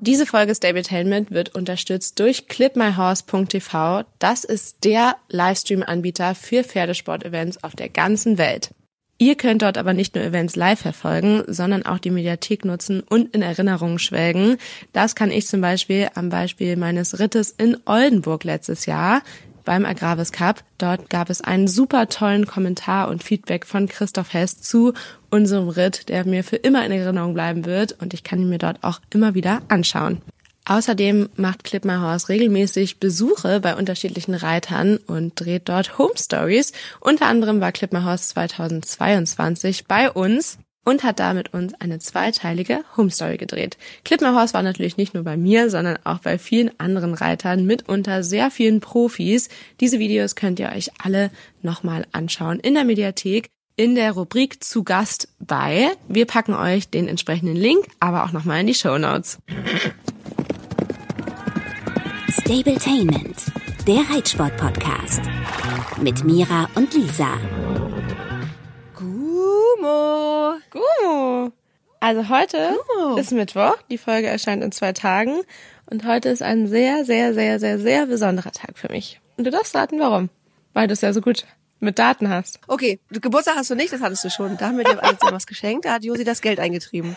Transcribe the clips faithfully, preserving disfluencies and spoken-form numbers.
Diese Folge Stabletainment wird unterstützt durch clip my horse punkt t v. Das ist der Livestream-Anbieter für Pferdesport-Events auf der ganzen Welt. Ihr könnt dort aber nicht nur Events live verfolgen, sondern auch die Mediathek nutzen und in Erinnerungen schwelgen. Das kann ich zum Beispiel am Beispiel meines Rittes in Oldenburg letztes Jahr beim Agravis Cup. Dort gab es einen super tollen Kommentar und Feedback von Christoph Hess zu unserem Ritt, der mir für immer in Erinnerung bleiben wird und ich kann ihn mir dort auch immer wieder anschauen. Außerdem macht Clip My Horse regelmäßig Besuche bei unterschiedlichen Reitern und dreht dort Home Stories. Unter anderem war Clip My Horse zweitausendzweiundzwanzig bei uns und hat da mit uns eine zweiteilige Home Story gedreht. Clip My Horse war natürlich nicht nur bei mir, sondern auch bei vielen anderen Reitern, mitunter sehr vielen Profis. Diese Videos könnt ihr euch alle nochmal anschauen in der Mediathek, in der Rubrik zu Gast bei. Wir packen euch den entsprechenden Link, aber auch nochmal in die Shownotes. Stabletainment, der Reitsport-Podcast mit Mira und Lisa. Gumo. Gumo. Also heute Gumo. Ist Mittwoch, die Folge erscheint in zwei Tagen und heute ist ein sehr, sehr, sehr, sehr, sehr besonderer Tag für mich. Und du darfst raten, warum. Weil du es ja so gut mit Daten hast. Okay, Geburtstag hast du nicht, das hattest du schon. Da haben wir dir alles was geschenkt, da hat Josi das Geld eingetrieben.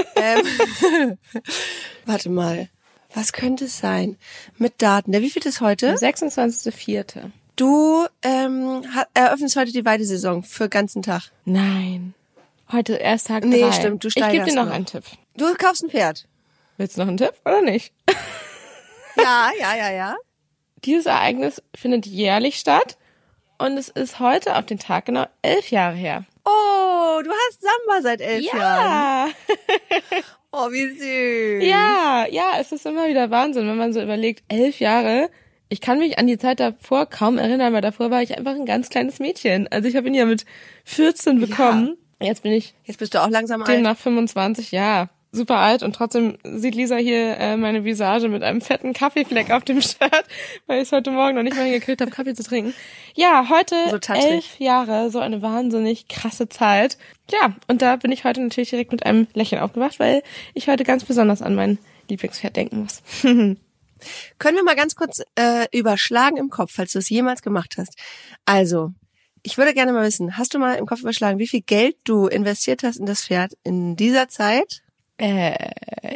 ähm, warte mal, was könnte es sein? Mit Daten, der wievielte ist heute? sechsundzwanzigster vierte Du ähm, eröffnest heute die Weidesaison für ganzen Tag. Nein. Heute erst Tag drei. Nee, stimmt, du steigerst Ich gebe dir noch, noch einen Tipp. Du kaufst ein Pferd. Willst du noch einen Tipp oder nicht? Ja, ja, ja, ja. Dieses Ereignis findet jährlich statt und es ist heute auf den Tag genau elf Jahre her. Oh, du hast Samba seit elf ja. Jahren. Oh, wie süß. Ja, ja, es ist immer wieder Wahnsinn, wenn man so überlegt, elf Jahre. Ich kann mich an die Zeit davor kaum erinnern, weil davor war ich einfach ein ganz kleines Mädchen. Also ich habe ihn ja mit vierzehn bekommen. Ja. Jetzt bin ich Jetzt bist du auch langsam alt. Demnach fünfundzwanzig, ja. Super alt und trotzdem sieht Lisa hier äh, meine Visage mit einem fetten Kaffeefleck auf dem Shirt, weil ich es heute Morgen noch nicht mal hingekriegt habe, Kaffee zu trinken. Ja, heute so elf Jahre, so eine wahnsinnig krasse Zeit. Ja, und da bin ich heute natürlich direkt mit einem Lächeln aufgewacht, weil ich heute ganz besonders an mein Lieblingspferd denken muss. Können wir mal ganz kurz äh, überschlagen im Kopf, falls du es jemals gemacht hast. Also, ich würde gerne mal wissen, hast du mal im Kopf überschlagen, wie viel Geld du investiert hast in das Pferd in dieser Zeit? Äh,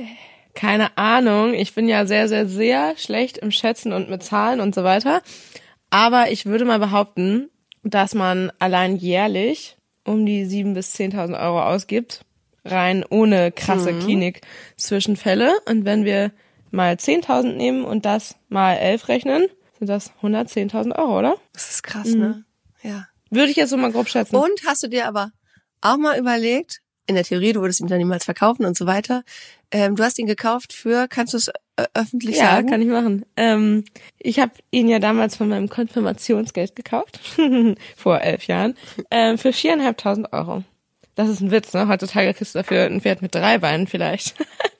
keine Ahnung. Ich bin ja sehr, sehr, sehr schlecht im Schätzen und mit Zahlen und so weiter. Aber ich würde mal behaupten, dass man allein jährlich um die siebentausend bis zehntausend Euro ausgibt, rein ohne krasse mhm. Klinik-Zwischenfälle. Und wenn wir mal zehntausend nehmen und das mal elf rechnen, sind das hundertzehntausend Euro, oder? Das ist krass, mhm. ne? Ja. Würde ich jetzt so mal grob schätzen. Und hast du dir aber auch mal überlegt, in der Theorie, du würdest ihn dann niemals verkaufen und so weiter, ähm, du hast ihn gekauft für, kannst du es äh, öffentlich ja, sagen? Ja, kann ich machen. Ähm, ich habe ihn ja damals von meinem Konfirmationsgeld gekauft, vor elf Jahren, ähm, für viereinhalbtausend Euro. Das ist ein Witz, ne? Heutzutage kriegst du dafür ein Pferd mit drei Beinen vielleicht.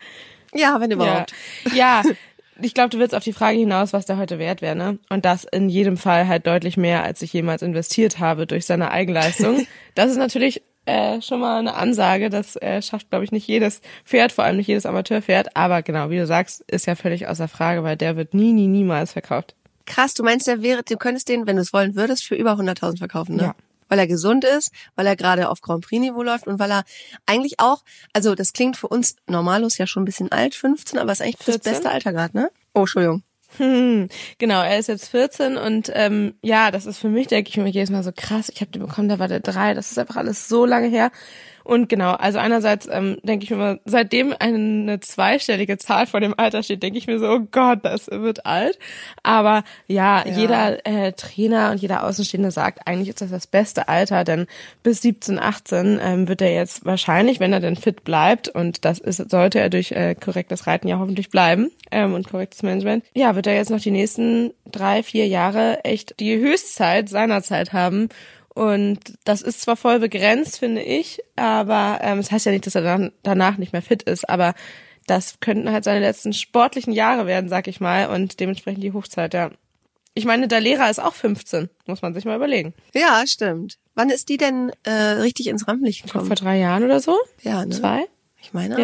Ja, wenn überhaupt. Ja, ja. Ich glaube, du willst auf die Frage hinaus, was der heute wert wäre, ne? Und das in jedem Fall halt deutlich mehr, als ich jemals investiert habe durch seine Eigenleistung. Das ist natürlich äh, schon mal eine Ansage. Das äh, schafft, glaube ich, nicht jedes Pferd, vor allem nicht jedes Amateurpferd. Aber genau, wie du sagst, ist ja völlig außer Frage, weil der wird nie, nie, niemals verkauft. Krass, du meinst, der wäre, du könntest den, wenn du es wollen würdest, für über hunderttausend verkaufen, ne? Ja. Weil er gesund ist, weil er gerade auf Grand Prix-Niveau läuft und weil er eigentlich auch, also das klingt für uns Normalos ja schon ein bisschen alt, fünfzehn, aber ist eigentlich vierzehn? Das beste Alter gerade, ne? Oh, Entschuldigung. Hm, genau, er ist jetzt vierzehn und ähm, ja, das ist für mich, denke ich mir jedes Mal so krass, ich habe den bekommen, da war der drei, das ist einfach alles so lange her. Und genau, also einerseits ähm, denke ich mir immer, seitdem eine zweistellige Zahl vor dem Alter steht, denke ich mir so, oh Gott, das wird alt. Aber ja, ja. jeder äh, Trainer und jeder Außenstehende sagt, eigentlich ist das das beste Alter, denn bis siebzehn, achtzehn ähm, wird er jetzt wahrscheinlich, wenn er denn fit bleibt, und das ist sollte er durch äh, korrektes Reiten ja hoffentlich bleiben ähm, und korrektes Management, ja, wird er jetzt noch die nächsten drei, vier Jahre echt die Höchstzeit seiner Zeit haben. Und das ist zwar voll begrenzt, finde ich, aber ähm, das heißt ja nicht, dass er dann danach nicht mehr fit ist, aber das könnten halt seine letzten sportlichen Jahre werden, sag ich mal, und dementsprechend die Hochzeit, ja. Ich meine, Dalera ist auch fünfzehn, muss man sich mal überlegen. Ja, stimmt. Wann ist die denn äh, richtig ins Rampenlicht gekommen? Vor drei Jahren oder so? Ja, ne? Zwei? Ich meine ja. auch.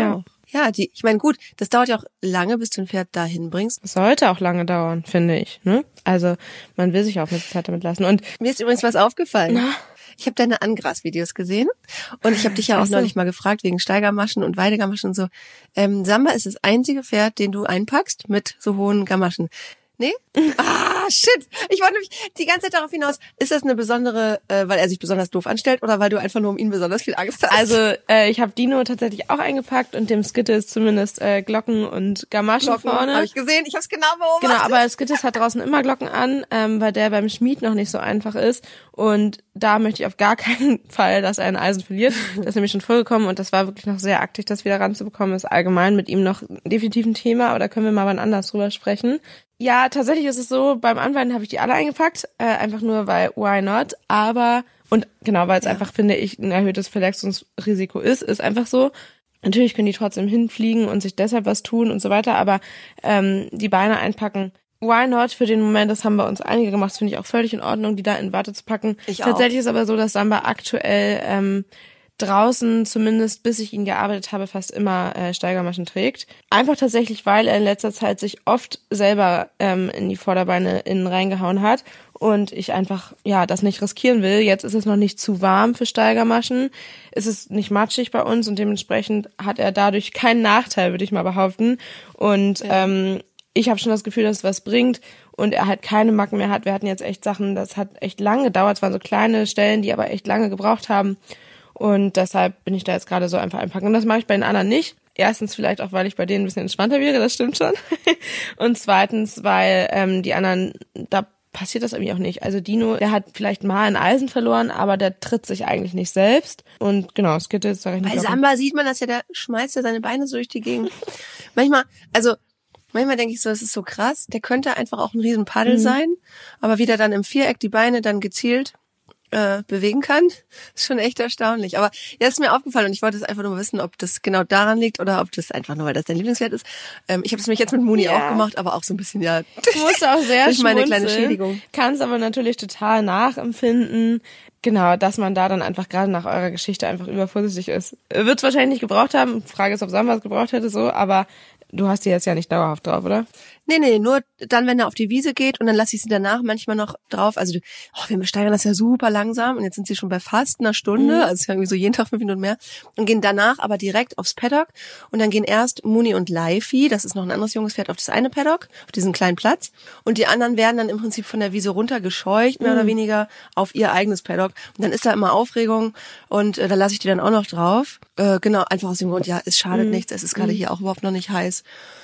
Ja, die, ich meine, gut, das dauert ja auch lange, bis du ein Pferd dahin bringst. Das sollte auch lange dauern, finde ich. Ne? Also man will sich auch mit Zeit damit lassen. Und mir ist übrigens was aufgefallen. Na? Ich habe deine Angras-Videos gesehen und ich habe dich ja auch Ach so. neulich mal gefragt wegen Steigermaschen und Weidegamaschen und so. Ähm, Samba ist das einzige Pferd, den du einpackst mit so hohen Gamaschen. Nee? Ah, shit. Ich wollte nämlich die ganze Zeit darauf hinaus, ist das eine besondere, äh, weil er sich besonders doof anstellt oder weil du einfach nur um ihn besonders viel Angst hast? Also äh, ich habe Dino tatsächlich auch eingepackt und dem Skittles zumindest äh, Glocken und Gamaschen Glocken, vorne. habe ich gesehen, ich habe es genau beobachtet. Genau, aber Skittles hat draußen immer Glocken an, ähm, weil der beim Schmied noch nicht so einfach ist. Und da möchte ich auf gar keinen Fall, dass er ein Eisen verliert. Das ist nämlich schon vorgekommen und das war wirklich noch sehr aktiv, das wieder ranzubekommen. Ist allgemein mit ihm noch definitiv ein Thema, aber da können wir mal wann anders drüber sprechen. Ja, tatsächlich ist es so, beim Anweiden habe ich die alle eingepackt, äh, einfach nur, weil why not, aber, und genau, weil es ja. einfach, finde ich, ein erhöhtes Verletzungsrisiko ist, ist einfach so. Natürlich können die trotzdem hinfliegen und sich deshalb was tun und so weiter, aber ähm, die Beine einpacken, why not für den Moment, das haben bei uns einige gemacht, das finde ich auch völlig in Ordnung, die da in Watte zu packen. Ich Tatsächlich auch. ist aber so, dass Samba aktuell ähm, draußen, zumindest bis ich ihn gearbeitet habe, fast immer äh, Steigermaschen trägt. Einfach tatsächlich, weil er in letzter Zeit sich oft selber ähm, in die Vorderbeine innen reingehauen hat und ich einfach ja das nicht riskieren will. Jetzt ist es noch nicht zu warm für Steigermaschen. Es ist nicht matschig bei uns und dementsprechend hat er dadurch keinen Nachteil, würde ich mal behaupten. Und ja. ähm, ich habe schon das Gefühl, dass es was bringt und er halt keine Macken mehr hat. Wir hatten jetzt echt Sachen, das hat echt lange gedauert. Es waren so kleine Stellen, die aber echt lange gebraucht haben. Und deshalb bin ich da jetzt gerade so einfach einpacken. Und das mache ich bei den anderen nicht. Erstens vielleicht auch, weil ich bei denen ein bisschen entspannter wäre, das stimmt schon. Und zweitens, weil ähm, die anderen, da passiert das irgendwie auch nicht. Also Dino, der hat vielleicht mal ein Eisen verloren, aber der tritt sich eigentlich nicht selbst. Und genau, Skittles, sag ich nicht. Bei Samba sieht man das ja, der schmeißt ja seine Beine so durch die Gegend. Manchmal, also manchmal denke ich so, es ist so krass, der könnte einfach auch ein riesen Paddel mhm. sein, aber wie der dann im Viereck die Beine dann gezielt äh, bewegen kann, ist schon echt erstaunlich. Aber ja, ist mir aufgefallen und ich wollte es einfach nur wissen, ob das genau daran liegt oder ob das einfach nur, weil das dein Lieblingswert ist. Ähm, ich habe es mich jetzt mit Muni ja. auch gemacht, aber auch so ein bisschen, ja, du musst auch sehr durch meine kleine Schädigung. Kannst aber natürlich total nachempfinden, genau, dass man da dann einfach gerade nach eurer Geschichte einfach übervorsichtig ist. Wird es wahrscheinlich nicht gebraucht haben, Frage ist, ob Samba es gebraucht hätte, so, aber du hast die jetzt ja nicht dauerhaft drauf, oder? Nee, nee, nur dann, wenn er auf die Wiese geht und dann lasse ich sie danach manchmal noch drauf. Also oh, wir steigern das ja super langsam und jetzt sind sie schon bei fast einer Stunde, mhm. also es ist ja irgendwie so jeden Tag fünf Minuten mehr und gehen danach aber direkt aufs Paddock und dann gehen erst Muni und Laifi, das ist noch ein anderes junges Pferd, auf das eine Paddock, auf diesen kleinen Platz und die anderen werden dann im Prinzip von der Wiese runtergescheucht, mehr mhm. oder weniger auf ihr eigenes Paddock und dann ist da immer Aufregung und äh, da lasse ich die dann auch noch drauf. Äh, genau, einfach aus dem Grund, ja, es schadet mhm. nichts, es ist gerade mhm. hier auch überhaupt noch nicht heiß.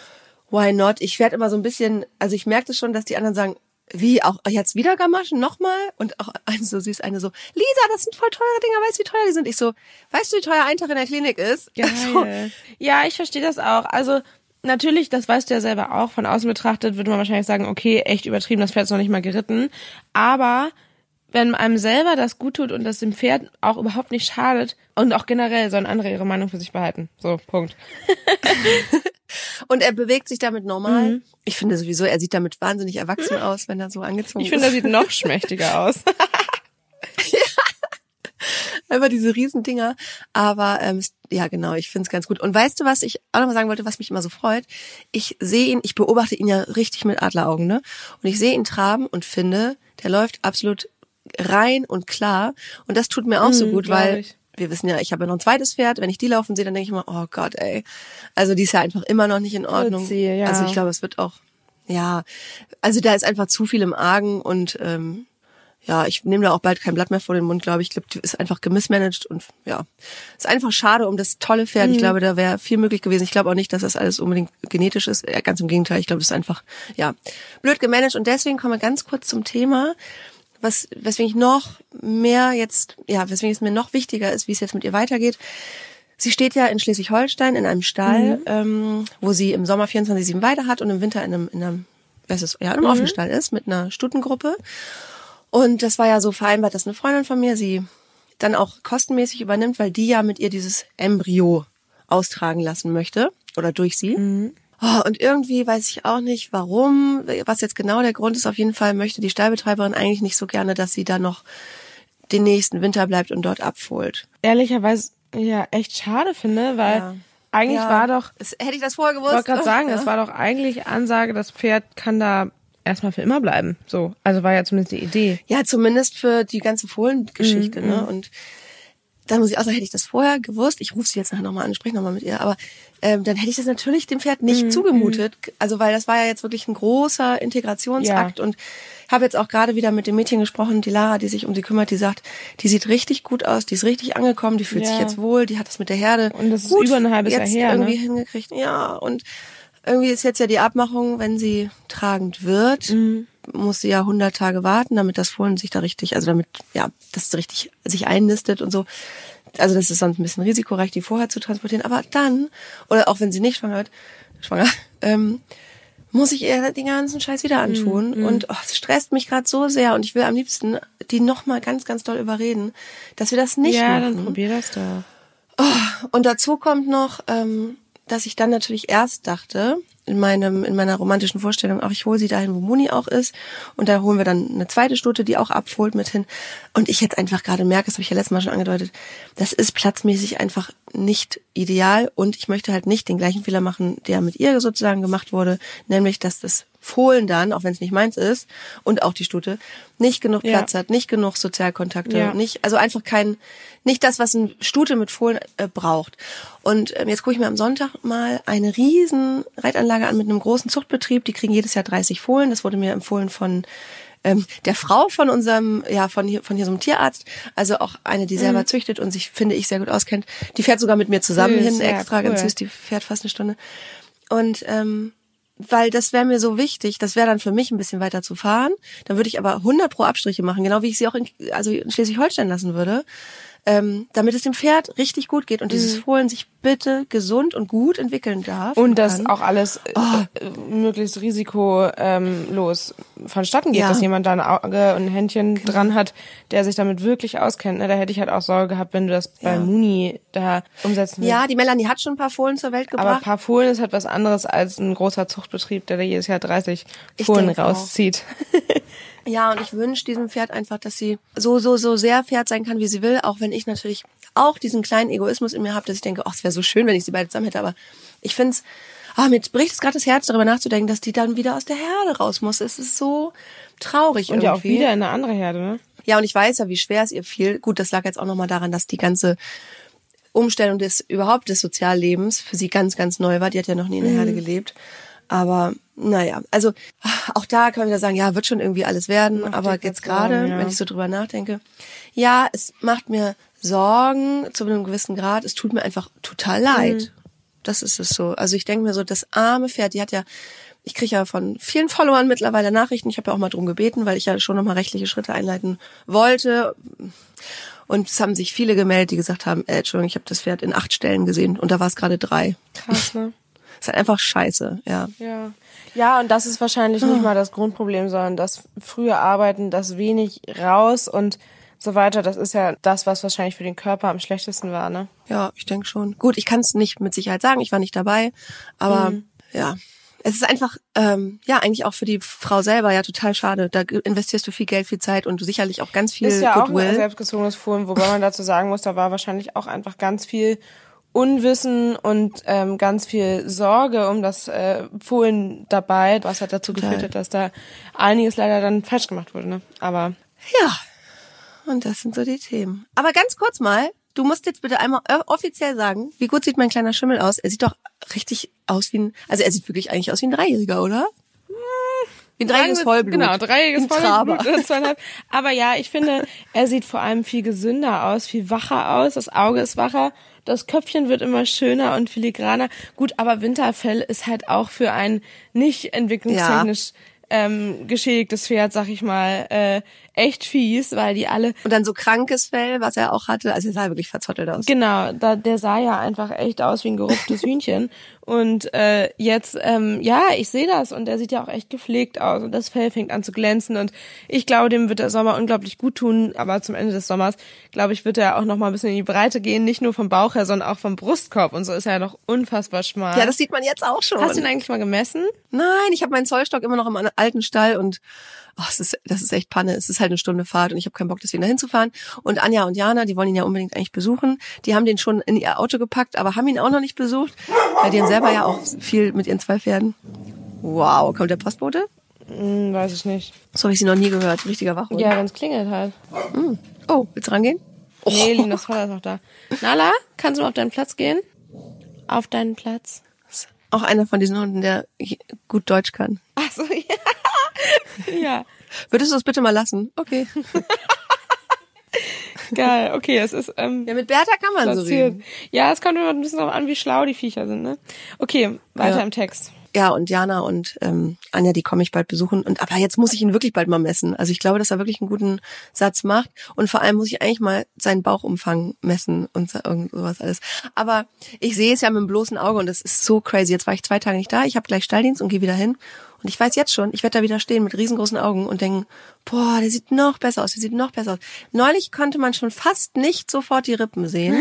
Why not? Ich werde immer so ein bisschen, also ich merke das schon, dass die anderen sagen, wie, auch jetzt wieder Gamaschen, nochmal? Und auch eine so süß, eine so, Lisa, das sind voll teure Dinger, weißt du, wie teuer die sind? Ich so, weißt du, wie teuer ein Tag in der Klinik ist? Geil. So. Ja, ich verstehe das auch. Also natürlich, das weißt du ja selber auch, von außen betrachtet würde man wahrscheinlich sagen, okay, echt übertrieben, das Pferd ist noch nicht mal geritten. Aber wenn einem selber das gut tut und das dem Pferd auch überhaupt nicht schadet und auch generell sollen andere ihre Meinung für sich behalten. So, Punkt. Und er bewegt sich damit normal. Mhm. Ich finde sowieso, er sieht damit wahnsinnig erwachsen aus, wenn er so angezogen ich ist. Ich finde, er sieht noch schmächtiger aus. Ja. Einfach diese riesen Dinger. Aber ähm, ja, genau, ich finde es ganz gut. Und weißt du, was ich auch noch mal sagen wollte, was mich immer so freut? Ich sehe ihn, ich beobachte ihn ja richtig mit Adleraugen, ne? Und ich sehe ihn traben und finde, der läuft absolut rein und klar. Und das tut mir auch mhm, so gut, weil ich. wir wissen ja, ich habe ja noch ein zweites Pferd. Wenn ich die laufen sehe, dann denke ich immer, oh Gott, ey. Also die ist ja einfach immer noch nicht in Ordnung. Sie, ja. Also ich glaube, es wird auch, ja, also da ist einfach zu viel im Argen und ähm, ja, ich nehme da auch bald kein Blatt mehr vor den Mund, glaube ich. Ich glaube, die ist einfach gemissmanagt und ja, ist einfach schade um das tolle Pferd. Mhm. Ich glaube, da wäre viel möglich gewesen. Ich glaube auch nicht, dass das alles unbedingt genetisch ist. Ja, ganz im Gegenteil. Ich glaube, das ist einfach, ja, blöd gemanagt. Und deswegen kommen wir ganz kurz zum Thema, was, weswegen ich noch mehr jetzt, ja, weswegen es mir noch wichtiger ist, wie es jetzt mit ihr weitergeht. Sie steht ja in Schleswig-Holstein in einem Stall, mhm. ähm, wo sie im Sommer vierundzwanzig sieben Weide hat und im Winter in einem, in einem, was ist, ja, in einem mhm. Offenstall ist mit einer Stutengruppe. Und das war ja so vereinbart, dass eine Freundin von mir sie dann auch kostenmäßig übernimmt, weil die ja mit ihr dieses Embryo austragen lassen möchte oder durch sie. Mhm. Oh, und irgendwie weiß ich auch nicht, warum, was jetzt genau der Grund ist. Auf jeden Fall möchte die Stallbetreiberin eigentlich nicht so gerne, dass sie da noch den nächsten Winter bleibt und dort abfohlt. Ehrlicherweise ja echt schade finde, weil ja. eigentlich ja, war doch, es, hätte ich das vorher gewusst. Ich wollte gerade sagen, ja. es war doch eigentlich Ansage, das Pferd kann da erstmal für immer bleiben. So, also war ja zumindest die Idee. Ja, zumindest für die ganze Fohlengeschichte, Mhm. ne? Und dann muss ich auch sagen, hätte ich das vorher gewusst, ich rufe sie jetzt nachher nochmal an, spreche nochmal mit ihr, aber ähm, dann hätte ich das natürlich dem Pferd nicht Mhm. zugemutet. Also weil das war ja jetzt wirklich ein großer Integrationsakt Ja. und habe jetzt auch gerade wieder mit dem Mädchen gesprochen, die Lara, die sich um sie kümmert, die sagt, die sieht richtig gut aus, die ist richtig angekommen, die fühlt Ja. sich jetzt wohl, die hat das mit der Herde Und das ist gut über ein halbes Jahr jetzt her, irgendwie ne? hingekriegt. Ja, und irgendwie ist jetzt ja die Abmachung, wenn sie tragend wird, Mhm. muss sie ja hundert Tage warten, damit das Fohlen sich da richtig, also damit, ja, das so richtig sich einnistet und so. Also das ist sonst ein bisschen risikoreich, die vorher zu transportieren. Aber dann, oder auch wenn sie nicht schwanger wird, schwanger, ähm, muss ich ihr den ganzen Scheiß wieder antun. Mm, mm. Und oh, es stresst mich gerade so sehr. Und ich will am liebsten die nochmal ganz, ganz doll überreden, dass wir das nicht ja, machen. dann probier das doch. Oh, und dazu kommt noch, ähm, dass ich dann natürlich erst dachte, in meinem, in meiner romantischen Vorstellung, ach, ich hole sie dahin, wo Moni auch ist. Und da holen wir dann eine zweite Stute, die auch abfohlt mit hin. Und ich jetzt einfach gerade merke, das habe ich ja letztes Mal schon angedeutet, das ist platzmäßig einfach nicht ideal. Und ich möchte halt nicht den gleichen Fehler machen, der mit ihr sozusagen gemacht wurde. Nämlich, dass das Fohlen dann, auch wenn es nicht meins ist, und auch die Stute, nicht genug Platz Ja. hat, nicht genug Sozialkontakte, Ja. nicht, also einfach kein, nicht das, was ein Stute mit Fohlen äh, braucht. Und ähm, jetzt gucke ich mir am Sonntag mal eine riesen Reitanlage an mit einem großen Zuchtbetrieb. Die kriegen jedes Jahr dreißig Fohlen. Das wurde mir empfohlen von ähm, der Frau von unserem, ja, von hier, von hier so einem Tierarzt. Also auch eine, die selber Mhm. züchtet und sich, finde ich, sehr gut auskennt. Die fährt sogar mit mir zusammen Süß, hin, ja, extra, cool. ganz süß. Die fährt fast eine Stunde. Und ähm, weil das wäre mir so wichtig, das wäre dann für mich ein bisschen weiter zu fahren. Dann würde ich aber hundert pro Abstriche machen, genau wie ich sie auch in, also in Schleswig-Holstein lassen würde, ähm, damit es dem Pferd richtig gut geht und dieses Fohlen sich bitte gesund und gut entwickeln darf. Und dass kann. auch alles äh, Oh. äh, möglichst risikolos ähm, los vonstatten geht, Ja. dass jemand da ein Auge und ein Händchen dran hat, der sich damit wirklich auskennt. Ne? Da hätte ich halt auch Sorge gehabt, wenn du das bei Ja. Muni da umsetzen willst. Ja, die Melanie hat schon ein paar Fohlen zur Welt Aber gebracht. paar Fohlen ist halt was anderes als ein großer Zuchtbetrieb, der da jedes Jahr dreißig Ich Fohlen denke auch. rauszieht. Ja, und ich wünsche diesem Pferd einfach, dass sie so, so, so sehr Pferd sein kann, wie sie will, auch wenn ich natürlich auch diesen kleinen Egoismus in mir habe, dass ich denke, ach, es wäre so schön, wenn ich sie beide zusammen hätte, aber ich find's, ah, mir bricht es gerade das Herz, darüber nachzudenken, dass die dann wieder aus der Herde raus muss. Es ist so traurig Und irgendwie. ja auch wieder in eine andere Herde, ne? Ja, und ich weiß ja, wie schwer es ihr fiel. Gut, das lag jetzt auch nochmal daran, dass die ganze Umstellung des überhaupt des Soziallebens für sie ganz, ganz neu war. Die hat ja noch nie in der Herde gelebt. Aber naja, also auch da können wir wieder sagen, ja, wird schon irgendwie alles werden. Macht Aber dir jetzt grad Sorgen, gerade, ja. wenn ich so drüber nachdenke, ja, es macht mir Sorgen zu einem gewissen Grad. Es tut mir einfach total leid. Mhm. Das ist es so. Also ich denke mir so, das arme Pferd, die hat ja, ich kriege ja von vielen Followern mittlerweile Nachrichten. Ich habe ja auch mal drum gebeten, weil ich ja schon nochmal rechtliche Schritte einleiten wollte. Und es haben sich viele gemeldet, die gesagt haben, äh, Entschuldigung, ich habe das Pferd in acht Stellen gesehen und da war es gerade drei. Krass, ne? Ist halt einfach scheiße, ja. Ja. Ja, und das ist wahrscheinlich nicht mal das Grundproblem, sondern das frühe Arbeiten, das wenig raus und so weiter, das ist ja das, was wahrscheinlich für den Körper am schlechtesten war, ne? Ja, ich denke schon. Gut, ich kann es nicht mit Sicherheit sagen, ich war nicht dabei, aber Mhm. ja. Es ist einfach, ähm, ja, eigentlich auch für die Frau selber ja total schade. Da investierst du viel Geld, viel Zeit und sicherlich auch ganz viel Ist ja auch ein Goodwill. selbstgezogenes Fohlen, wobei man dazu sagen muss, da war wahrscheinlich auch einfach ganz viel Unwissen und ähm, ganz viel Sorge um das äh, Fohlen dabei, was halt dazu Total. geführt hat, dass da einiges leider dann falsch gemacht wurde, ne? Aber Ja, und das sind so die Themen. Aber ganz kurz mal, du musst jetzt bitte einmal ö- offiziell sagen, wie gut sieht mein kleiner Schimmel aus? Er sieht doch richtig aus wie ein, also er sieht wirklich eigentlich aus wie ein Dreijähriger, oder? Wie ein dreijähriges Vollblut. Genau, dreijähriges Ein Traber. Vollblut. oder zweieinhalb. Aber ja, ich finde, er sieht vor allem viel gesünder aus, viel wacher aus. Das Auge ist wacher. Das Köpfchen wird immer schöner und filigraner. Gut, aber Winterfell ist halt auch für ein nicht entwicklungstechnisch ähm, geschädigtes Pferd, sag ich mal, äh, echt fies, weil die alle Und dann so krankes Fell, was er auch hatte. Also er sah wirklich verzottelt aus. Genau, da, der sah ja einfach echt aus wie ein gerupftes Hühnchen. Und äh, jetzt, ähm, ja, ich sehe das und er sieht ja auch echt gepflegt aus und das Fell fängt an zu glänzen und ich glaube, dem wird der Sommer unglaublich gut tun, aber zum Ende des Sommers, glaube ich, wird er auch noch mal ein bisschen in die Breite gehen, nicht nur vom Bauch her, sondern auch vom Brustkorb und so ist er ja noch unfassbar schmal. Ja, das sieht man jetzt auch schon. Hast du ihn eigentlich mal gemessen? Nein, ich habe meinen Zollstock immer noch im alten Stall und oh, es ist, das ist echt Panne. Es ist halt eine Stunde Fahrt und ich habe keinen Bock, deswegen dahin zu fahren. Und Anja und Jana, die wollen ihn ja unbedingt eigentlich besuchen. Die haben den schon in ihr Auto gepackt, aber haben ihn auch noch nicht besucht. Weil die haben selber ja auch viel mit ihren zwei Pferden. Wow, kommt der Postbote? Hm, weiß ich nicht. So habe ich sie noch nie gehört. Richtiger Wachhund. Ja, wenn es klingelt halt. Hm. Oh, willst du rangehen? Oh. Nee, Linas Vater ist auch da. Nala, kannst du mal auf deinen Platz gehen? Auf deinen Platz. Auch einer von diesen Hunden, der gut Deutsch kann. Ach so, ja. Ja. Würdest du es bitte mal lassen? Okay. Geil, okay, es ist ähm, ja, mit Bertha kann man platziert. so reden. Ja, es kommt immer ein bisschen darauf an, wie schlau die Viecher sind, ne? Okay, weiter ja. im Text. Ja, und Jana und ähm, Anja, die komme ich bald besuchen. Und aber jetzt muss ich ihn wirklich bald mal messen. Also ich glaube, dass er wirklich einen guten Satz macht. Und vor allem muss ich eigentlich mal seinen Bauchumfang messen und so, irgend sowas alles. Aber ich sehe es ja mit dem bloßen Auge und das ist so crazy. Jetzt war ich zwei Tage nicht da. Ich habe gleich Stalldienst und gehe wieder hin. Und ich weiß jetzt schon, ich werde da wieder stehen mit riesengroßen Augen und denken, boah, der sieht noch besser aus, der sieht noch besser aus. Neulich konnte man schon fast nicht sofort die Rippen sehen.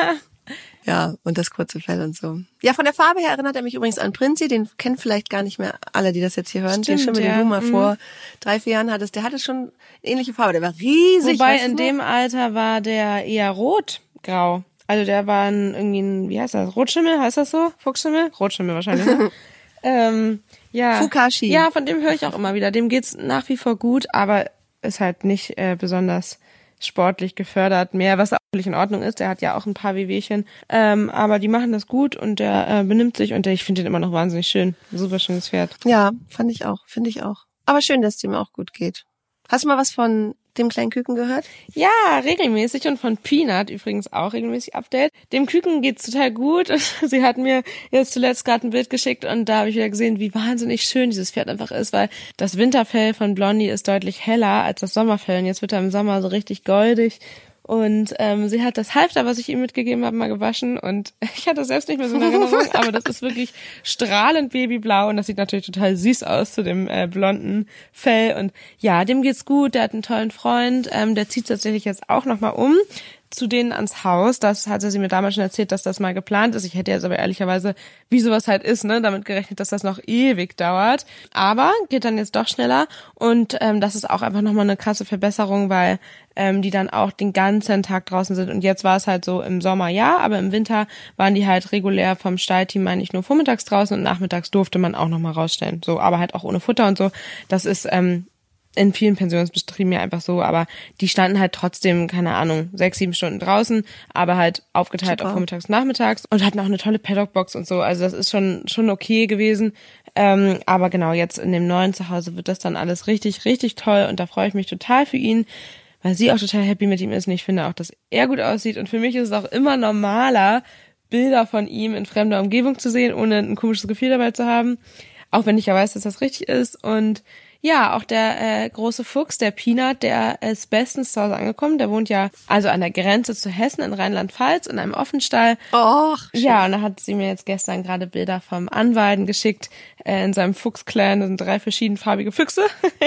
Ja, und das kurze Fell und so. Ja, von der Farbe her erinnert er mich übrigens an Prinzi, den kennen vielleicht gar nicht mehr alle, die das jetzt hier hören. Stimmt, den Schimmel, ja. den du mal mhm. vor drei, vier Jahren hattest, der hatte schon eine ähnliche Farbe, der war riesig. Wobei weißt du in noch? dem Alter war der eher rot-grau. Also der war ein, irgendwie ein, wie heißt das, Rotschimmel, heißt das so? Fuchsschimmel? Rotschimmel wahrscheinlich, ne? ähm, ja. Fukashi. Ja, von dem höre ich auch immer wieder. Dem geht's nach wie vor gut, aber ist halt nicht äh, besonders sportlich gefördert mehr, was auch völlig in Ordnung ist. Der hat ja auch ein paar Wehwehchen. Ähm, aber die machen das gut und der äh, benimmt sich und der, ich finde den immer noch wahnsinnig schön. Super schönes Pferd. Ja, fand ich auch, finde ich auch. Aber schön, dass es dem auch gut geht. Hast du mal was von dem kleinen Küken gehört? Ja, regelmäßig und von Peanut übrigens auch regelmäßig Update. Dem Küken geht's total gut. Sie hat mir jetzt zuletzt gerade ein Bild geschickt und da habe ich wieder gesehen, wie wahnsinnig schön dieses Pferd einfach ist, weil das Winterfell von Blondie ist deutlich heller als das Sommerfell und jetzt wird er im Sommer so richtig goldig. Und ähm, sie hat das Halfter, was ich ihm mitgegeben habe, mal gewaschen und ich hatte selbst nicht mehr so eine Erinnerung, aber das ist wirklich strahlend babyblau und das sieht natürlich total süß aus zu dem äh, blonden Fell und ja, dem geht's gut, der hat einen tollen Freund, ähm, der zieht tatsächlich jetzt auch nochmal um zu denen ans Haus. Das hatte sie mir damals schon erzählt, dass das mal geplant ist. Ich hätte jetzt aber ehrlicherweise, wie sowas halt ist, ne, damit gerechnet, dass das noch ewig dauert. Aber geht dann jetzt doch schneller und ähm, das ist auch einfach nochmal eine krasse Verbesserung, weil ähm, die dann auch den ganzen Tag draußen sind. Und jetzt war es halt so im Sommer ja, aber im Winter waren die halt regulär vom Stallteam, meine ich, nur vormittags draußen und nachmittags durfte man auch nochmal rausstellen. So, aber halt auch ohne Futter und so. Das ist ähm, in vielen Pensionsbetrieben ja einfach so, aber die standen halt trotzdem, keine Ahnung, sechs, sieben Stunden draußen, aber halt aufgeteilt Super. auf vormittags, nachmittags und hatten auch eine tolle Paddockbox und so, also das ist schon schon okay gewesen, ähm, aber genau, jetzt in dem neuen Zuhause wird das dann alles richtig, richtig toll und da freue ich mich total für ihn, weil sie auch total happy mit ihm ist und ich finde auch, dass er gut aussieht und für mich ist es auch immer normaler, Bilder von ihm in fremder Umgebung zu sehen, ohne ein komisches Gefühl dabei zu haben, auch wenn ich ja weiß, dass das richtig ist und ja, auch der äh, große Fuchs, der Peanut, der ist bestens zu Hause angekommen. Der wohnt ja also an der Grenze zu Hessen in Rheinland-Pfalz in einem Offenstall. Och, schön. Ja, und da hat sie mir jetzt gestern gerade Bilder vom Anweiden geschickt äh, in seinem Fuchs-Clan. Das sind drei verschiedenfarbige Füchse.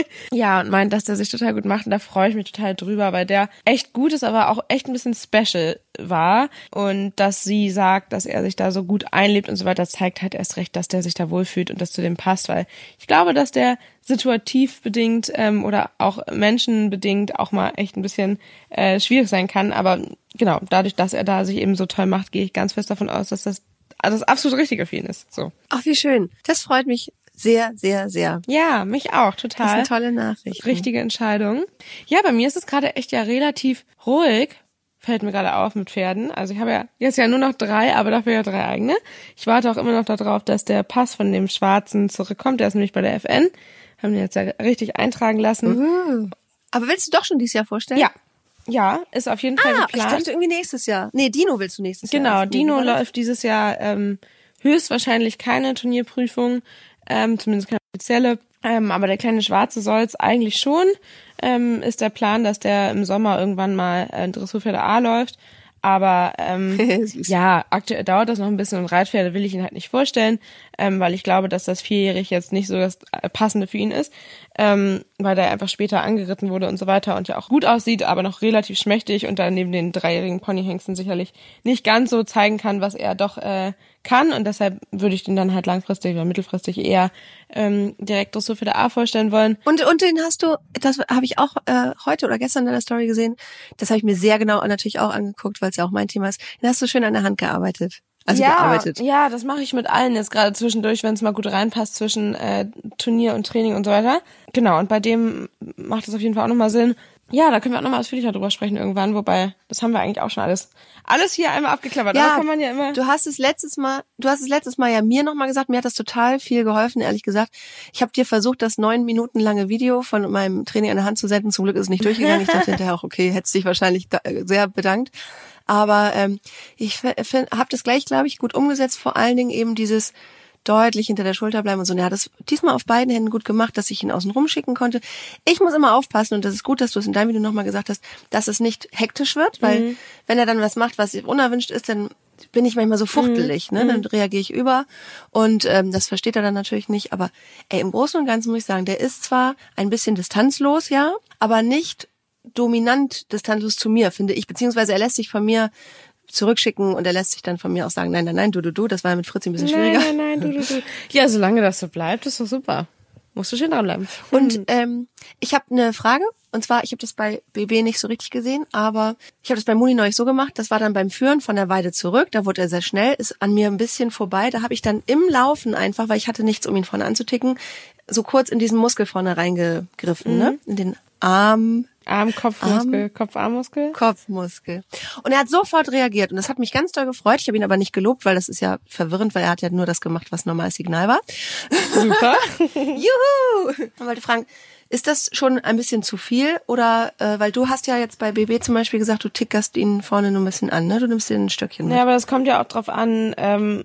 Ja, und meint, dass der sich total gut macht. Und da freue ich mich total drüber, weil der echt gut ist, aber auch echt ein bisschen special war. Und dass sie sagt, dass er sich da so gut einlebt und so weiter, zeigt halt erst recht, dass der sich da wohlfühlt und das zu dem passt. Weil ich glaube, dass der situativ bedingt ähm, oder auch menschenbedingt auch mal echt ein bisschen äh, schwierig sein kann. Aber genau, dadurch, dass er da sich eben so toll macht, gehe ich ganz fest davon aus, dass das, also das absolut richtig für ihn ist. So. Ach, wie schön. Das freut mich sehr, sehr, sehr. Ja, mich auch, total. Das ist eine tolle Nachricht. Richtige Entscheidung. Ja, bei mir ist es gerade echt ja relativ ruhig. Fällt mir gerade auf mit Pferden. Also ich habe ja jetzt ja nur noch drei, aber dafür ja drei eigene. Ich warte auch immer noch darauf, dass der Pass von dem Schwarzen zurückkommt. Der ist nämlich bei der F N. Haben den jetzt ja richtig eintragen lassen. Mhm. Aber willst du doch schon dieses Jahr vorstellen? Ja. Ja, ist auf jeden Fall ah, geplant. ich dachte irgendwie nächstes Jahr. Nee, Dino willst du nächstes genau, Jahr. Genau, Dino nee, läuft dieses Jahr ähm, höchstwahrscheinlich keine Turnierprüfung, ähm, zumindest keine offizielle. Ähm, aber der kleine Schwarze soll's eigentlich schon. Ähm, ist der Plan, dass der im Sommer irgendwann mal äh, Dressurpferde A läuft. Aber ähm, ja, aktuell dauert das noch ein bisschen und Reitpferde will ich ihn halt nicht vorstellen, ähm, weil ich glaube, dass das vierjährig jetzt nicht so das Passende für ihn ist, ähm, weil der einfach später angeritten wurde und so weiter und ja auch gut aussieht, aber noch relativ schmächtig und dann neben den dreijährigen Ponyhengsten sicherlich nicht ganz so zeigen kann, was er doch äh, kann und deshalb würde ich den dann halt langfristig oder mittelfristig eher ähm, direkt Dressur für der A vorstellen wollen. Und und den hast du, das habe ich auch äh, heute oder gestern in der Story gesehen, das habe ich mir sehr genau natürlich auch angeguckt, weil es ja auch mein Thema ist. Den hast du schön an der Hand gearbeitet. Also ja, gearbeitet. Ja, das mache ich mit allen jetzt gerade zwischendurch, wenn es mal gut reinpasst zwischen äh, Turnier und Training und so weiter. Genau, und bei dem macht es auf jeden Fall auch nochmal Sinn. Ja, da können wir auch nochmal ausführlicher drüber sprechen irgendwann, wobei, das haben wir eigentlich auch schon alles alles hier einmal abgeklappert. Ja, aber kann man ja immer. Du hast es letztes Mal, du hast es letztes Mal ja mir nochmal gesagt, mir hat das total viel geholfen, ehrlich gesagt. Ich habe dir versucht, das neun Minuten lange Video von meinem Training an der Hand zu senden. Zum Glück ist es nicht durchgegangen. Ich dachte hinterher auch, okay, hättest dich wahrscheinlich da, sehr bedankt. Aber ähm, ich habe das gleich, glaube ich, gut umgesetzt. Vor allen Dingen eben dieses deutlich hinter der Schulter bleiben und so. Er hat das diesmal auf beiden Händen gut gemacht, dass ich ihn außen rum schicken konnte. Ich muss immer aufpassen, und das ist gut, dass du es in deinem Video nochmal gesagt hast, dass es nicht hektisch wird, weil mhm. wenn er dann was macht, was unerwünscht ist, dann bin ich manchmal so fuchtelig, mhm. ne? Dann reagiere ich über und ähm, das versteht er dann natürlich nicht. Aber ey, im Großen und Ganzen muss ich sagen, der ist zwar ein bisschen distanzlos, ja, aber nicht dominant distanzlos zu mir, finde ich, beziehungsweise er lässt sich von mir zurückschicken und er lässt sich dann von mir auch sagen, nein, nein, nein, du, du, du, das war ja mit Fritzi ein bisschen schwieriger. Nein, nein, nein, du, du, du. Ja, solange das so bleibt, ist doch super. Musst du schön dranbleiben. Und ähm, ich habe eine Frage, und zwar, ich habe das bei B B nicht so richtig gesehen, aber ich habe das bei Muni neulich so gemacht, das war dann beim Führen von der Weide zurück, da wurde er sehr schnell, ist an mir ein bisschen vorbei, da habe ich dann im Laufen einfach, weil ich hatte nichts, um ihn vorne anzuticken, so kurz in diesen Muskel vorne reingegriffen, mhm. ne, in den Arm, Arm, Kopfmuskel, Arm, Kopf-Armmuskel. Kopfmuskel. Und er hat sofort reagiert und das hat mich ganz doll gefreut. Ich habe ihn aber nicht gelobt, weil das ist ja verwirrend, weil er hat ja nur das gemacht, was normales Signal war. Super. Juhu! Ich wollte fragen, ist das schon ein bisschen zu viel oder, äh, weil du hast ja jetzt bei B B zum Beispiel gesagt, du tickerst ihn vorne nur ein bisschen an, ne? Du nimmst dir ein Stöckchen mit. Ja, aber das kommt ja auch drauf an, ähm,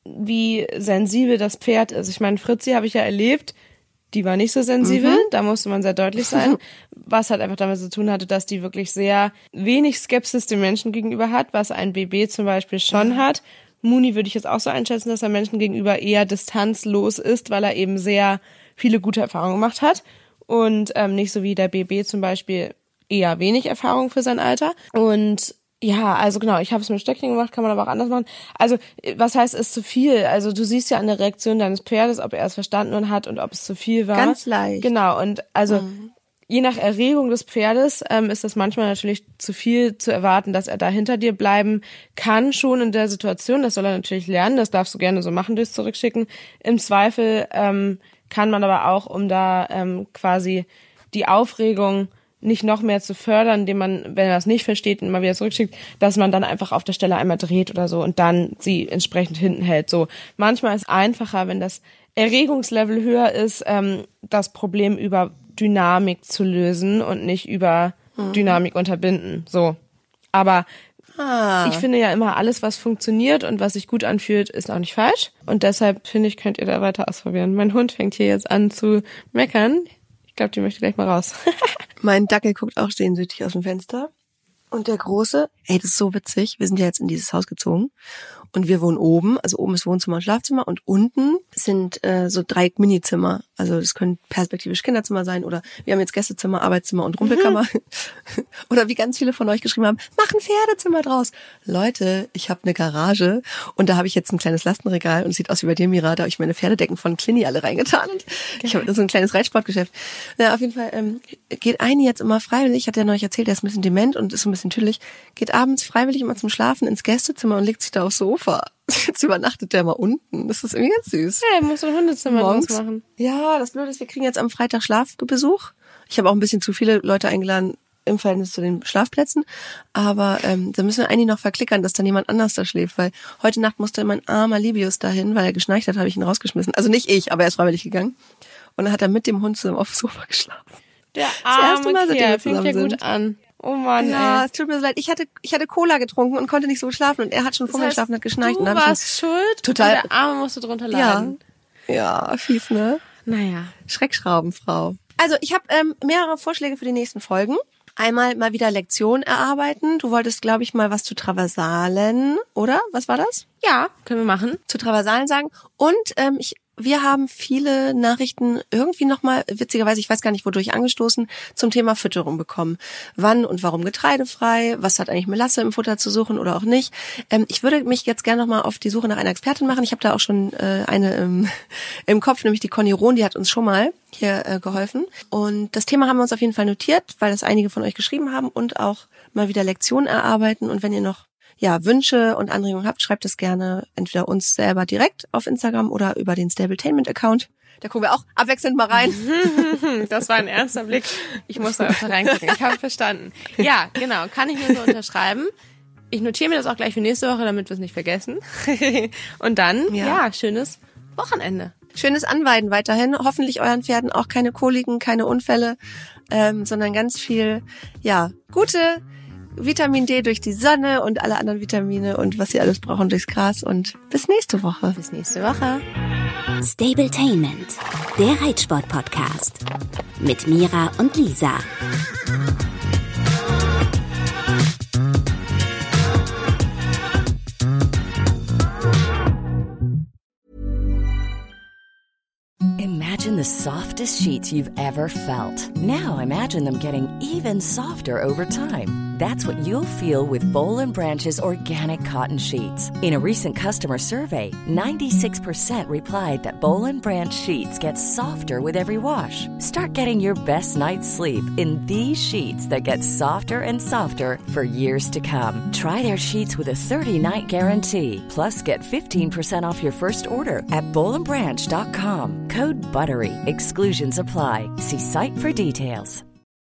wie sensibel das Pferd ist. Ich meine, Fritzi habe ich ja erlebt, die war nicht so sensibel, mhm. da musste man sehr deutlich sein, was halt einfach damit zu tun hatte, dass die wirklich sehr wenig Skepsis dem Menschen gegenüber hat, was ein B B zum Beispiel schon mhm. hat. Muni würde ich jetzt auch so einschätzen, dass er Menschen gegenüber eher distanzlos ist, weil er eben sehr viele gute Erfahrungen gemacht hat und ähm, nicht so wie der B B zum Beispiel eher wenig Erfahrung für sein Alter. Und ja, also genau, ich habe es mit Stöckchen gemacht, kann man aber auch anders machen. Also, was heißt, ist zu viel? Also, du siehst ja an der Reaktion deines Pferdes, ob er es verstanden und hat und ob es zu viel war. Ganz leicht. Genau, und also, mhm. je nach Erregung des Pferdes ähm, ist das manchmal natürlich zu viel zu erwarten, dass er da hinter dir bleiben kann, schon in der Situation. Das soll er natürlich lernen, das darfst du gerne so machen, durchs Zurückschicken. Im Zweifel ähm, kann man aber auch, um da ähm, quasi die Aufregung nicht noch mehr zu fördern, indem man, wenn er das nicht versteht, immer wieder zurückschickt, dass man dann einfach auf der Stelle einmal dreht oder so und dann sie entsprechend hinten hält. So, manchmal ist es einfacher, wenn das Erregungslevel höher ist, ähm, das Problem über Dynamik zu lösen und nicht über mhm. Dynamik unterbinden. So, aber ah. ich finde ja immer, alles, was funktioniert und was sich gut anfühlt, ist auch nicht falsch. Und deshalb, finde ich, könnt ihr da weiter ausprobieren. Mein Hund fängt hier jetzt an zu meckern. Ich glaube, die möchte gleich mal raus. Mein Dackel guckt auch sehnsüchtig aus dem Fenster. Und der Große, ey, das ist so witzig. Wir sind ja jetzt in dieses Haus gezogen. Und wir wohnen oben, also oben ist Wohnzimmer und Schlafzimmer und unten sind äh, so drei Minizimmer. Also das können perspektivisch Kinderzimmer sein oder wir haben jetzt Gästezimmer, Arbeitszimmer und Rumpelkammer. Mhm. Oder wie ganz viele von euch geschrieben haben, mach ein Pferdezimmer draus. Leute, ich habe eine Garage und da habe ich jetzt ein kleines Lastenregal und es sieht aus wie bei dir, Mira, da habe ich meine Pferdedecken von Clini alle reingetan. Und ich habe so ein kleines Reitsportgeschäft. Ja, auf jeden Fall ähm, geht eine jetzt immer freiwillig, ich hatte ja neulich erzählt, der ist ein bisschen dement und ist so ein bisschen tüdelig, geht abends freiwillig immer zum Schlafen ins Gästezimmer und legt sich da aufs Sofa. Jetzt übernachtet der mal unten. Das ist irgendwie ganz süß. Ja, er muss ein Hundezimmer draus machen. Ja, das Blöde ist, wir kriegen jetzt am Freitag Schlafbesuch. Ich habe auch ein bisschen zu viele Leute eingeladen im Verhältnis zu den Schlafplätzen. Aber ähm, da müssen wir eigentlich noch verklickern, dass dann jemand anders da schläft. Weil heute Nacht musste mein armer Libius dahin, weil er geschnarcht hat, habe ich ihn rausgeschmissen. Also nicht ich, aber er ist freiwillig gegangen. Und dann hat er mit dem Hund zusammen auf dem Sofa geschlafen. Der arme Kerl, fängt ja gut an. Oh Mann, ja, ey. Es tut mir so leid. Ich hatte, ich hatte Cola getrunken und konnte nicht so schlafen und er hat schon vorher geschlafen und hat geschnarcht. Du und warst schuld total, und der Arme musste drunter leiden. Ja, ja, fies, ne? Naja. Schreckschraubenfrau. Also ich habe ähm, mehrere Vorschläge für die nächsten Folgen. Einmal mal wieder Lektion erarbeiten. Du wolltest, glaube ich, mal was zu Traversalen, oder? Was war das? Ja, können wir machen. Zu Traversalen sagen. Und ähm, ich wir haben viele Nachrichten irgendwie nochmal, witzigerweise, ich weiß gar nicht wodurch angestoßen, zum Thema Fütterung bekommen. Wann und warum getreidefrei? Was hat eigentlich Melasse im Futter zu suchen oder auch nicht? Ähm, ich würde mich jetzt gerne nochmal auf die Suche nach einer Expertin machen. Ich habe da auch schon äh, eine im, im Kopf, nämlich die Conny Rohn, die hat uns schon mal hier äh, geholfen. Und das Thema haben wir uns auf jeden Fall notiert, weil das einige von euch geschrieben haben und auch mal wieder Lektionen erarbeiten. Und wenn ihr noch ja, Wünsche und Anregungen habt, schreibt es gerne entweder uns selber direkt auf Instagram oder über den Stabletainment-Account. Da gucken wir auch abwechselnd mal rein. Das war ein ernster Blick. Ich muss da öfter reingucken. Ich habe verstanden. Ja, genau. Kann ich mir so unterschreiben. Ich notiere mir das auch gleich für nächste Woche, damit wir es nicht vergessen. Und dann, ja, ja schönes Wochenende. Schönes Anweiden weiterhin. Hoffentlich euren Pferden auch keine Koliken, keine Unfälle, ähm, sondern ganz viel, ja, gute Vitamin D durch die Sonne und alle anderen Vitamine und was sie alles brauchen durchs Gras. Und bis nächste Woche. Bis nächste Woche. Stabletainment, der Reitsport-Podcast mit Mira und Lisa. Imagine the softest sheets you've ever felt. Now imagine them getting even softer over time. That's what you'll feel with Boll and Branch's organic cotton sheets. In a recent customer survey, ninety-six percent replied that Boll and Branch sheets get softer with every wash. Start getting your best night's sleep in these sheets that get softer and softer for years to come. Try their sheets with a thirty-night guarantee. Plus, get fifteen percent off your first order at boll and branch dot com. Code BUTTERY. Exclusions apply. See site for details.